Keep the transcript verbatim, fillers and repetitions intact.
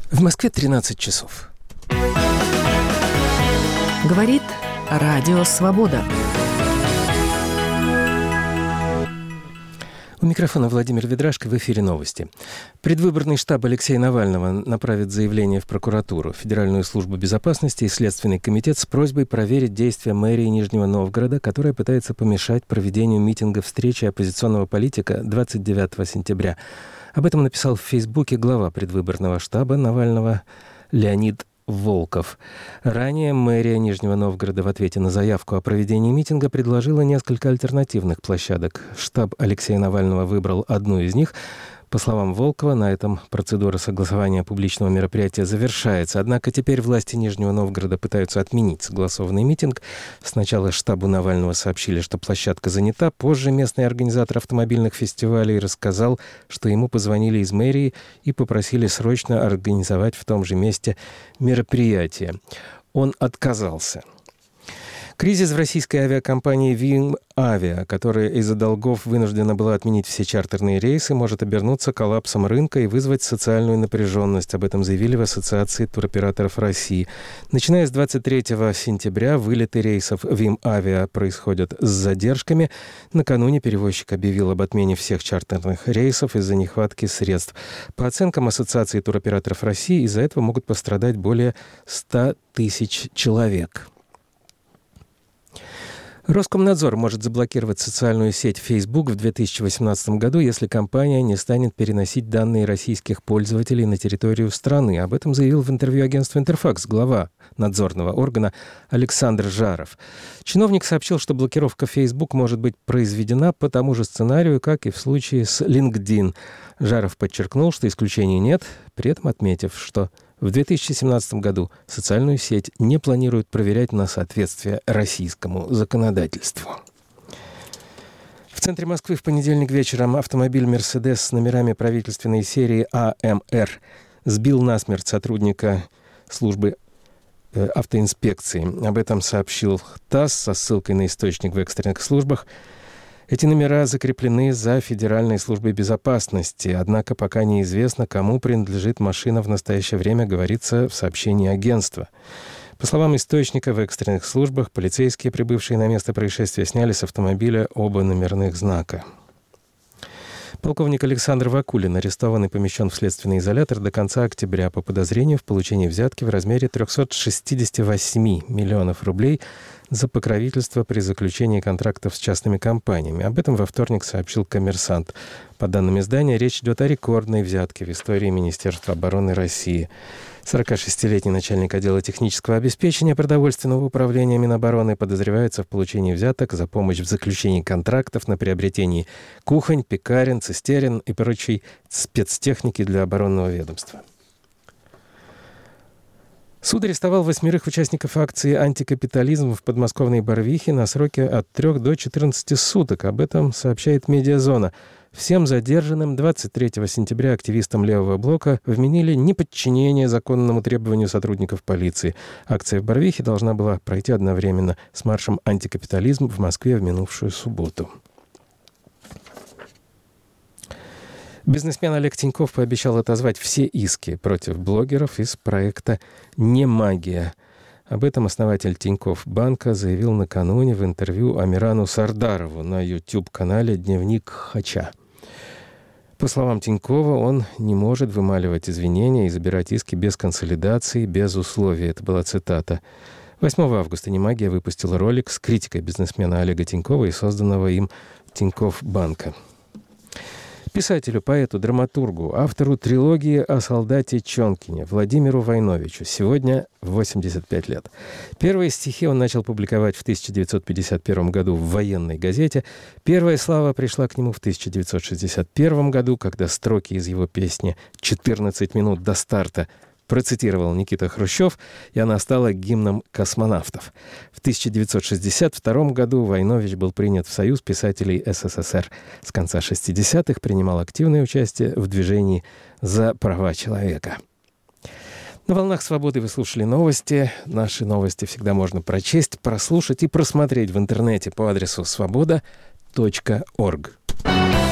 В Москве тринадцать часов. Говорит Радио Свобода. У микрофона Владимир Ведрашко, в эфире новости. Предвыборный штаб Алексея Навального направит заявление в прокуратуру, Федеральную службу безопасности и Следственный комитет с просьбой проверить действия мэрии Нижнего Новгорода, которая пытается помешать проведению митинга встречи оппозиционного политика двадцать девятого сентября. Об этом написал в Фейсбуке глава предвыборного штаба Навального Леонид Волков. Ранее мэрия Нижнего Новгорода в ответе на заявку о проведении митинга предложила несколько альтернативных площадок. Штаб Алексея Навального выбрал одну из них. По словам Волкова, на этом процедура согласования публичного мероприятия завершается. Однако теперь власти Нижнего Новгорода пытаются отменить согласованный митинг. Сначала штабу Навального сообщили, что площадка занята. Позже местный организатор автомобильных фестивалей рассказал, что ему позвонили из мэрии и попросили срочно организовать в том же месте мероприятие. Он отказался. Кризис в российской авиакомпании «Вим Авиа», которая из-за долгов вынуждена была отменить все чартерные рейсы, может обернуться коллапсом рынка и вызвать социальную напряженность. Об этом заявили в Ассоциации туроператоров России. Начиная с двадцать третьего сентября вылеты рейсов «Вим Авиа» происходят с задержками. Накануне перевозчик объявил об отмене всех чартерных рейсов из-за нехватки средств. По оценкам Ассоциации туроператоров России, из-за этого могут пострадать более ста тысяч человек. Роскомнадзор может заблокировать социальную сеть Facebook в две тысячи восемнадцатом году, если компания не станет переносить данные российских пользователей на территорию страны. Об этом заявил в интервью агентству «Интерфакс» глава надзорного органа Александр Жаров. Чиновник сообщил, что блокировка Facebook может быть произведена по тому же сценарию, как и в случае с LinkedIn. Жаров подчеркнул, что исключений нет, при этом отметив, что в две тысячи семнадцатом году социальную сеть не планируют проверять на соответствие российскому законодательству. В центре Москвы в понедельник вечером автомобиль «Мерседес» с номерами правительственной серии А М Р сбил насмерть сотрудника службы э, автоинспекции. Об этом сообщил ТАСС со ссылкой на источник в экстренных службах. Эти номера закреплены за Федеральной службой безопасности, однако пока неизвестно, кому принадлежит машина в настоящее время, говорится в сообщении агентства. По словам источника, в экстренных службах полицейские, прибывшие на место происшествия, сняли с автомобиля оба номерных знака. Полковник Александр Вакулин арестован и помещен в следственный изолятор до конца октября по подозрению в получении взятки в размере триста шестьдесят восемь миллионов рублей за покровительство при заключении контрактов с частными компаниями. Об этом во вторник сообщил «Коммерсант». По данным издания, речь идет о рекордной взятке в истории Министерства обороны России. сорокашестилетний начальник отдела технического обеспечения продовольственного управления Минобороны подозревается в получении взяток за помощь в заключении контрактов на приобретении кухонь, пекарен, цистерен и прочей спецтехники для оборонного ведомства. Суд арестовал восьмерых участников акции «Антикапитализм» в подмосковной Барвихе на сроки от трёх до четырнадцати суток. Об этом сообщает «Медиазона». Всем задержанным двадцать третьего сентября активистам левого блока вменили неподчинение законному требованию сотрудников полиции. Акция в Барвихе должна была пройти одновременно с маршем «Антикапитализм» в Москве в минувшую субботу. Бизнесмен Олег Тиньков пообещал отозвать все иски против блогеров из проекта «Не магия». Об этом основатель Тинькофф банка заявил накануне в интервью Амирану Сардарову на YouTube-канале «Дневник Хача». По словам Тинькова, он не может вымаливать извинения и забирать иски без консолидации, без условий. Это была цитата. восьмого августа «Не магия» выпустила ролик с критикой бизнесмена Олега Тинькова и созданного им Тинькофф банка. Писателю, поэту, драматургу, автору трилогии о солдате Чонкине Владимиру Войновичу сегодня восемьдесят пять лет. Первые стихи он начал публиковать в тысяча девятьсот пятьдесят первом году в военной газете. Первая слава пришла к нему в тысяча девятьсот шестьдесят первом году, когда строки из его песни «четырнадцать минут до старта» процитировал Никита Хрущев, и она стала гимном космонавтов. В тысяча девятьсот шестьдесят втором году Войнович был принят в Союз писателей Эс Эс Эс Эр. С конца шестидесятых принимал активное участие в движении за права человека. На «Волнах свободы» вы слушали новости. Наши новости всегда можно прочесть, прослушать и просмотреть в интернете по адресу свобода точка орг.